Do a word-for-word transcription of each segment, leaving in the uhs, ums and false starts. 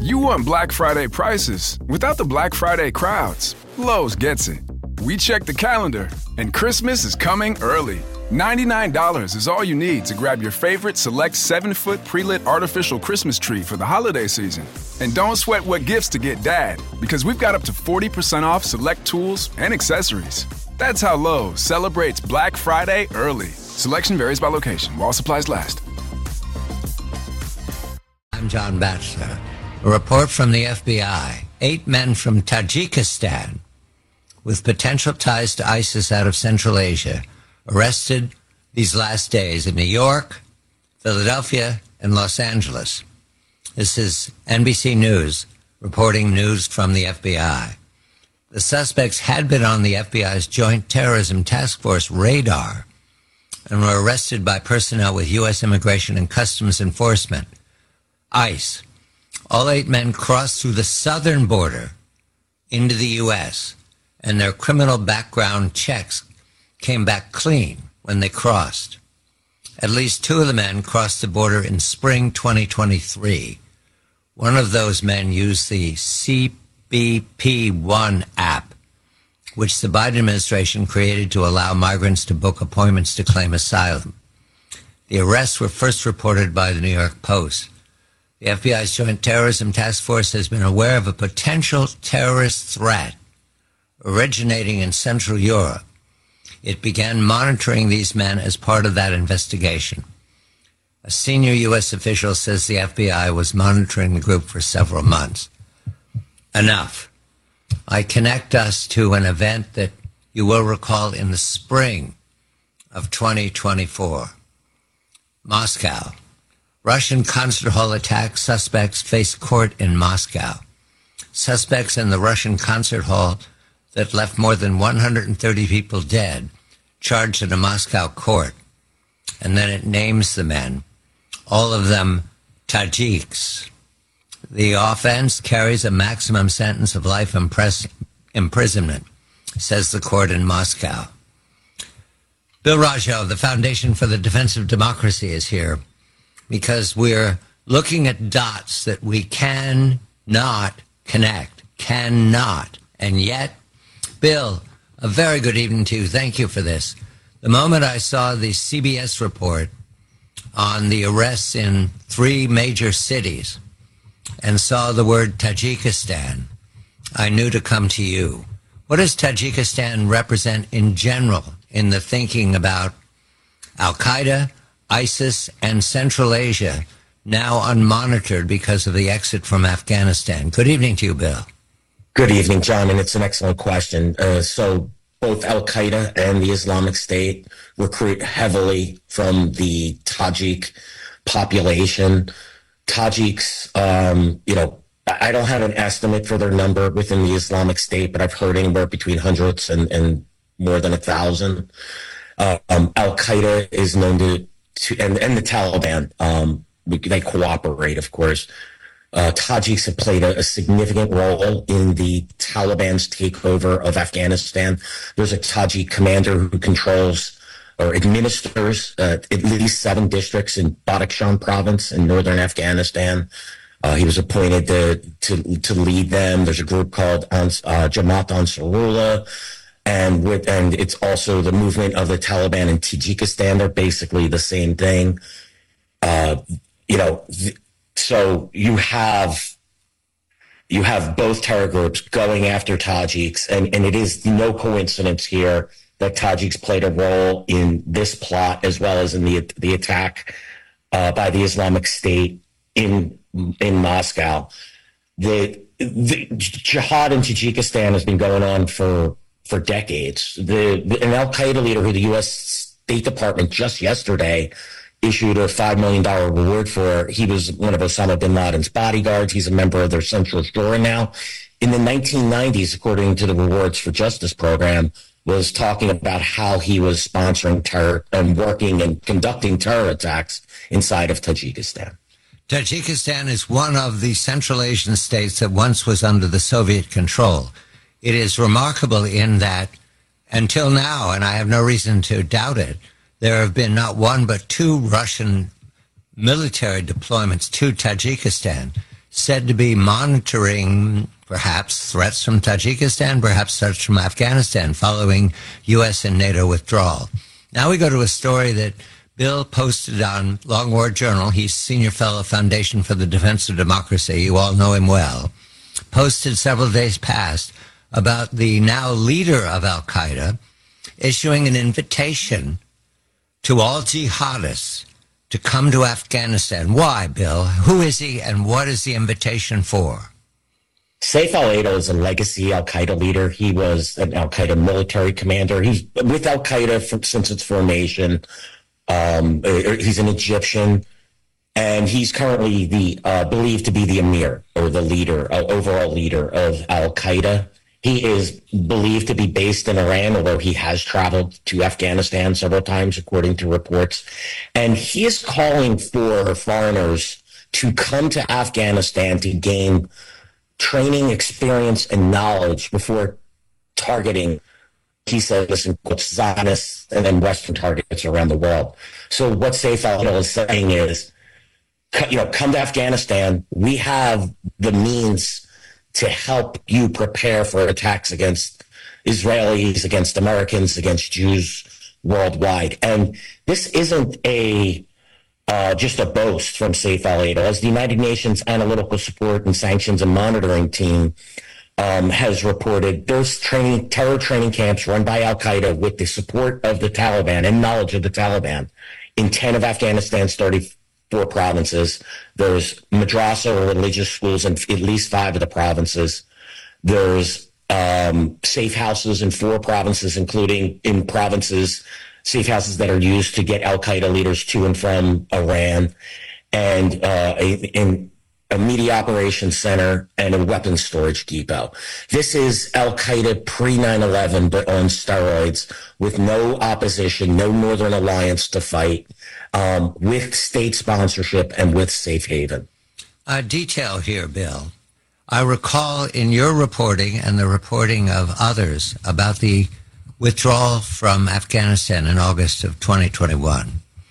You want Black Friday prices without the Black Friday crowds. Lowe's gets it. We check the calendar, and Christmas is coming early. ninety-nine dollars is all you need to grab your favorite select seven-foot pre-lit artificial Christmas tree for the holiday season. And don't sweat what gifts to get Dad, because we've got up to forty percent off select tools and accessories. That's how Lowe's celebrates Black Friday early. Selection varies by location, while supplies last. I'm John Batchelor. A report from the F B I. Eight men from Tajikistan with potential ties to ISIS out of Central Asia arrested these last days in New York, Philadelphia, and Los Angeles. This is N B C News reporting news from the F B I. The suspects had been on the F B I's Joint Terrorism Task Force radar and were arrested by personnel with U S Immigration and Customs Enforcement, ICE. All eight men crossed through the southern border into the U S, and their criminal background checks came back clean when they crossed. At least two of the men crossed the border in spring twenty twenty-three. One of those men used the C B P one app, which the Biden administration created to allow migrants to book appointments to claim asylum. The arrests were first reported by the New York Post. The F B I's Joint Terrorism Task Force has been aware of a potential terrorist threat originating in Central Europe. It began monitoring these men as part of that investigation. A senior U S official says the F B I was monitoring the group for several months. Enough. I connect us to an event that you will recall in the spring of twenty twenty-four. Moscow. Russian concert hall attack suspects face court in Moscow. Suspects in the Russian concert hall that left more than one hundred thirty people dead, charged in a Moscow court. And then it names the men, all of them Tajiks. The offense carries a maximum sentence of life impres- imprisonment, says the court in Moscow. Bill Rajo of the Foundation for the Defense of Democracy is here because we're looking at dots that we cannot connect, cannot. And yet, Bill, a very good evening to you. Thank you for this. The moment I saw the C B S report on the arrests in three major cities and saw the word Tajikistan, I knew to come to you. What does Tajikistan represent in general in the thinking about Al-Qaeda, ISIS, and Central Asia, now unmonitored because of the exit from Afghanistan? Good evening to you, Bill. Good evening, John, and it's an excellent question. Uh, so both Al-Qaeda and the Islamic State recruit heavily from the Tajik population. Tajiks, um, you know, I don't have an estimate for their number within the Islamic State, but I've heard anywhere between hundreds and, and more than a thousand. Uh, um, Al-Qaeda is known to, to and, and the Taliban, um, they cooperate, of course. Uh, Tajiks have played a, a significant role in the Taliban's takeover of Afghanistan. There's a Tajik commander who controls or administers uh, at least seven districts in Badakhshan province in northern Afghanistan. Uh, he was appointed to, to to lead them. There's a group called Ans, uh, Jamaat Ansarullah, and with and it's also the movement of the Taliban in Tajikistan. They're basically the same thing. Uh, you know, th- so you have you have both terror groups going after Tajiks, and, and it is no coincidence here that Tajiks played a role in this plot as well as in the the attack uh, by the Islamic State in in Moscow. The, the jihad in Tajikistan has been going on for for decades. The, the an Al-Qaeda leader who the U S State Department just yesterday issued a five million dollars reward for. He was one of Osama bin Laden's bodyguards. He's a member of their Central Jura now. In the nineteen nineties, according to the Rewards for Justice program, was talking about how he was sponsoring terror and working and conducting terror attacks inside of Tajikistan. Tajikistan is one of the Central Asian states that once was under the Soviet control. It is remarkable in that until now, and I have no reason to doubt it, there have been not one but two Russian military deployments to Tajikistan said to be monitoring perhaps threats from Tajikistan, perhaps threats from Afghanistan following U S and NATO withdrawal. Now we go to a story that Bill posted on Long War Journal. He's senior fellow, Foundation for the Defense of Democracy. You all know him well. Posted several days past about the now leader of Al-Qaeda issuing an invitation to all jihadists to come to Afghanistan. Why, Bill? Who is he, and what is the invitation for? Saif al-Adel is a legacy Al-Qaeda leader. He was an Al-Qaeda military commander. He's with Al-Qaeda from, since its formation. Um, he's an Egyptian, and he's currently the uh, believed to be the emir, or the leader, uh, overall leader of Al-Qaeda. He is believed to be based in Iran, although he has traveled to Afghanistan several times, according to reports. And he is calling for foreigners to come to Afghanistan to gain training, experience, and knowledge before targeting, he said, listen, Zionists and then Western targets around the world. So what Saif al-Adel is saying is, you know, come to Afghanistan. We have the means to help you prepare for attacks against Israelis, against Americans, against Jews worldwide. And this isn't a uh, just a boast from Saif al-Adel. As the United Nations Analytical Support and Sanctions and Monitoring Team um, has reported, there's training, terror training camps run by Al-Qaeda with the support of the Taliban and knowledge of the Taliban in ten of Afghanistan's thirty-four provinces. There's madrasa or religious schools in at least five of the provinces. There's um, safe houses in four provinces, including in provinces, safe houses that are used to get Al-Qaeda leaders to and from Iran, and uh, in a media operations center and a weapons storage depot. This is Al-Qaeda pre nine eleven, but on steroids, with no opposition, no Northern Alliance to fight, um, with state sponsorship and with safe haven. A detail here, Bill. I recall in your reporting and the reporting of others about the withdrawal from Afghanistan in August of twenty twenty-one,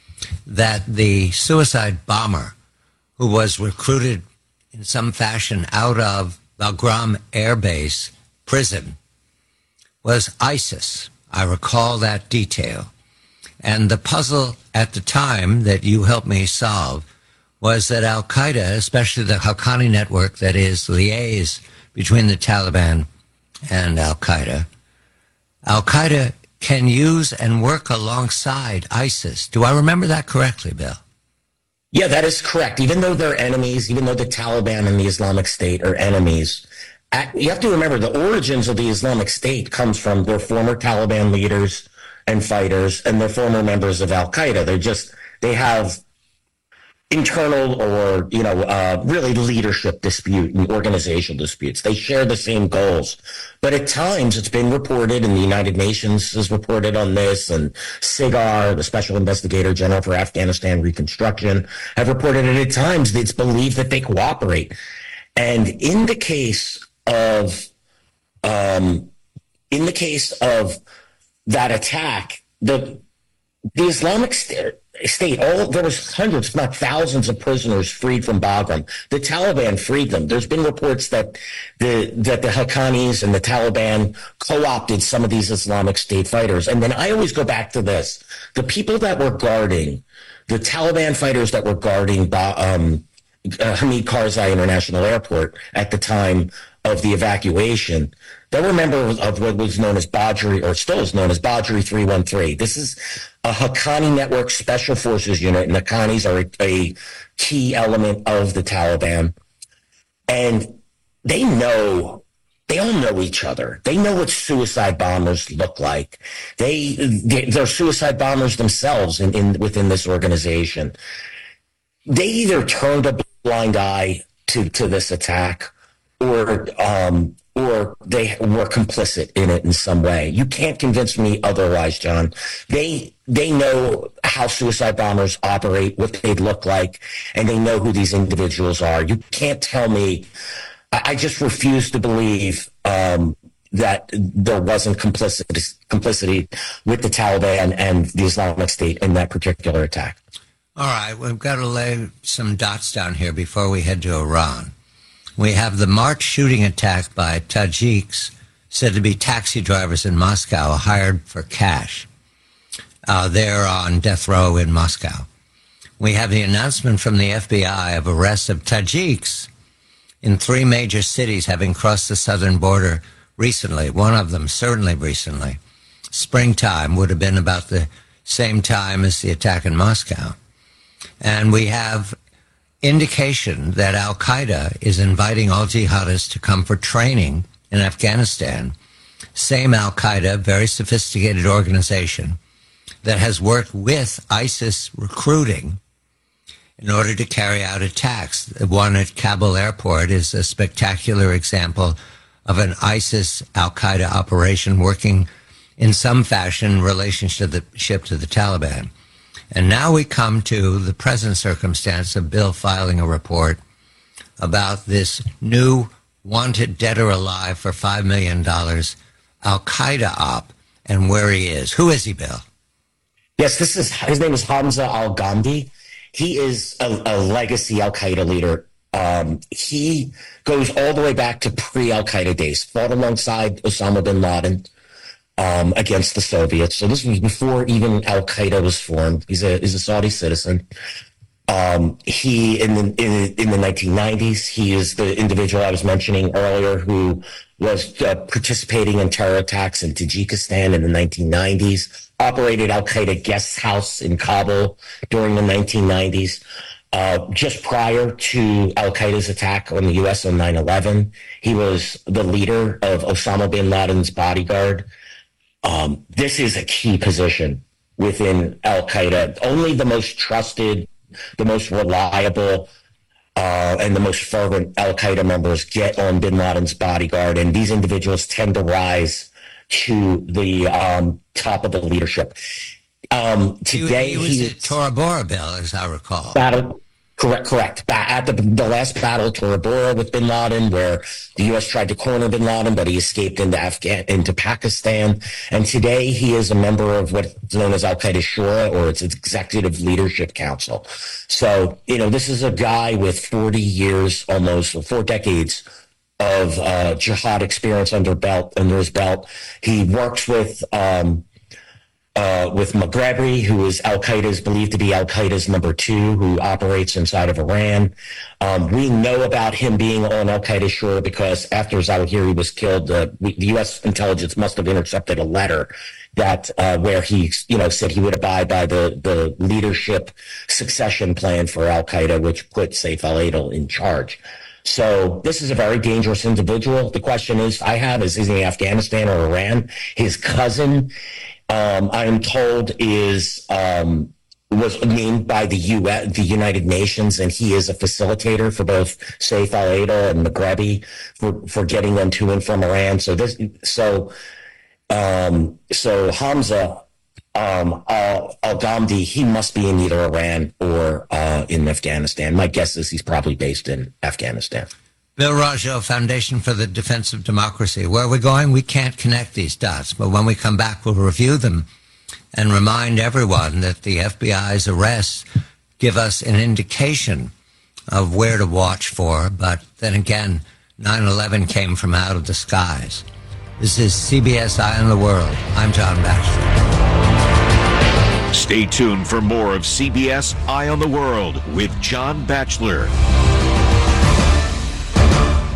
that the suicide bomber who was recruited in some fashion out of Bagram Air Base prison was ISIS. I recall that detail. And the puzzle at the time that you helped me solve was that Al-Qaeda, especially the Haqqani network that is liaise between the Taliban and Al-Qaeda, Al-Qaeda can use and work alongside ISIS. Do I remember that correctly, Bill? Yeah, that is correct. Even though they're enemies, even though the Taliban and the Islamic State are enemies, you have to remember the origins of the Islamic State comes from their former Taliban leaders and fighters and their former members of Al-Qaeda. They're just, they have internal or, you know, uh, really leadership dispute and organizational disputes. They share the same goals. But at times it's been reported, and the United Nations has reported on this, and SIGAR, the Special Investigator General for Afghanistan Reconstruction, have reported that at times it's believed that they cooperate. And in the case of, um, in the case of that attack, the, the Islamic State, State, all there was hundreds, if not thousands, of prisoners freed from Bagram. The Taliban freed them. There's been reports that the that the Haqqanis and the Taliban co-opted some of these Islamic State fighters. And then I always go back to this: the people that were guarding, the Taliban fighters that were guarding um, uh, Hamid Karzai International Airport at the time of the evacuation, they were members of what was known as Badri, or still is known as Badri three one three. This is a Haqqani Network Special Forces unit, and Haqqanis are a, a key element of the Taliban. And they know, they all know each other. They know what suicide bombers look like. They, they they're suicide bombers themselves in, in within this organization. They either turned a blind eye to, to this attack, or um, or they were complicit in it in some way. You can't convince me otherwise, John. They they know how suicide bombers operate, what they look like, and they know who these individuals are. You can't tell me. I, I just refuse to believe um, that there wasn't complicity, complicity with the Taliban and the Islamic State in that particular attack. All right, we've got to lay some dots down here before we head to Iran. We have the March shooting attack by Tajiks, said to be taxi drivers in Moscow, hired for cash. Uh, they're on death row in Moscow. We have the announcement from the F B I of arrests of Tajiks in three major cities having crossed the southern border recently, one of them certainly recently. Springtime would have been about the same time as the attack in Moscow. And we have indication that Al-Qaeda is inviting all jihadists to come for training in Afghanistan. Same Al-Qaeda, very sophisticated organization that has worked with ISIS recruiting in order to carry out attacks. The one at Kabul airport is a spectacular example of an ISIS Al-Qaeda operation working in some fashion in relationship to the, to the Taliban. And now we come to the present circumstance of Bill filing a report about this new wanted dead or alive for five million dollars Al-Qaeda op and where he is. Who is he, Bill? Yes, this is his name is Hamza Al-Ghamdi. He is a, a legacy Al-Qaeda leader. Um, he goes all the way back to pre-Al-Qaeda days, fought alongside Osama bin Laden um, against the Soviets. So this was before even Al-Qaeda was formed. He's a, he's a Saudi citizen. Um, he, in the, in, in the nineteen nineties, he is the individual I was mentioning earlier who was uh, participating in terror attacks in Tajikistan in the nineteen nineties, operated Al-Qaeda guest house in Kabul during the nineteen nineties. Uh, just prior to Al-Qaeda's attack on the U S on nine eleven, he was the leader of Osama bin Laden's bodyguard. Um, this is a key position within Al-Qaeda. Only the most trusted, the most reliable, uh, and the most fervent Al-Qaeda members get on bin Laden's bodyguard, and these individuals tend to rise to the um, top of the leadership. Um, today, he, he was he at Tora Bora, Bill, as I recall. Battle, correct, correct. At the, the last battle, Tora Bora with bin Laden, where the U S tried to corner bin Laden, but he escaped into Afghan into Pakistan. And today, he is a member of what's known as Al-Qaeda Shura, or its Executive Leadership Council. So, you know, this is a guy with forty years, almost, or four decades of uh, jihad experience under belt under his belt. He works with um, uh, with Maghrebi, who is Al-Qaeda's believed to be Al-Qaeda's number two, who operates inside of Iran. Um, we know about him being on Al-Qaeda Shura because after Zawahiri was killed, uh, we, the U S intelligence must have intercepted a letter that uh, where he, you know, said he would abide by the the leadership succession plan for Al-Qaeda, which put Saif al-Adil in charge. So this is a very dangerous individual. The question is, I have, is, is he in Afghanistan or Iran? His cousin, um, I am told, is um, was named by the U S, the United Nations, and he is a facilitator for both Saif al-Adil and Maghrebi for, for getting them to and from Iran. So this, so, um, so Hamza Um, Al- Al-Ghamdi, he must be in either Iran or uh, in Afghanistan. My guess is he's probably based in Afghanistan. Bill Rajo, Foundation for the Defense of Democracy. Where are we going? We can't connect these dots, but when we come back, we'll review them and remind everyone that the F B I's arrests give us an indication of where to watch for. But then again, nine eleven came from out of the skies. This is C B S Eye on the World. I'm John Batchelor. Stay tuned for more of C B S Eye on the World with John Batchelor.